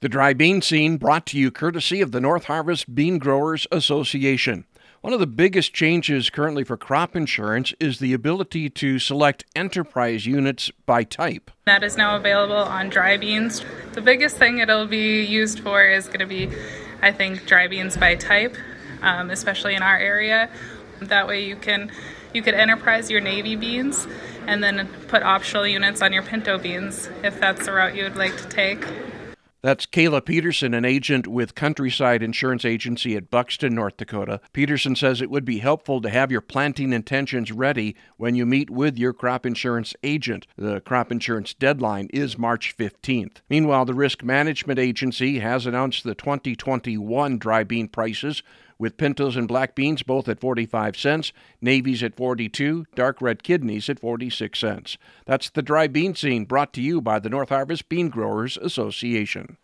The dry bean scene brought to you courtesy of the North Harvest Bean Growers Association. One of the biggest changes currently for crop insurance is the ability to select enterprise units by type. That is now available on dry beans. The biggest thing it'll be used for is going to be, I think, dry beans by type, especially in our area. That way you could enterprise your navy beans and then put optional units on your pinto beans if that's the route you would like to take. That's Kayla Peterson, an agent with Countryside Insurance Agency at Buxton, North Dakota. Peterson says it would be helpful to have your planting intentions ready when you meet with your crop insurance agent. The crop insurance deadline is March 15th. Meanwhile, the Risk Management Agency has announced the 2021 dry bean prices, with pintos and black beans both at 45 cents, navies at 42, dark red kidneys at 46 cents. That's the dry bean scene brought to you by the North Harvest Bean Growers Association.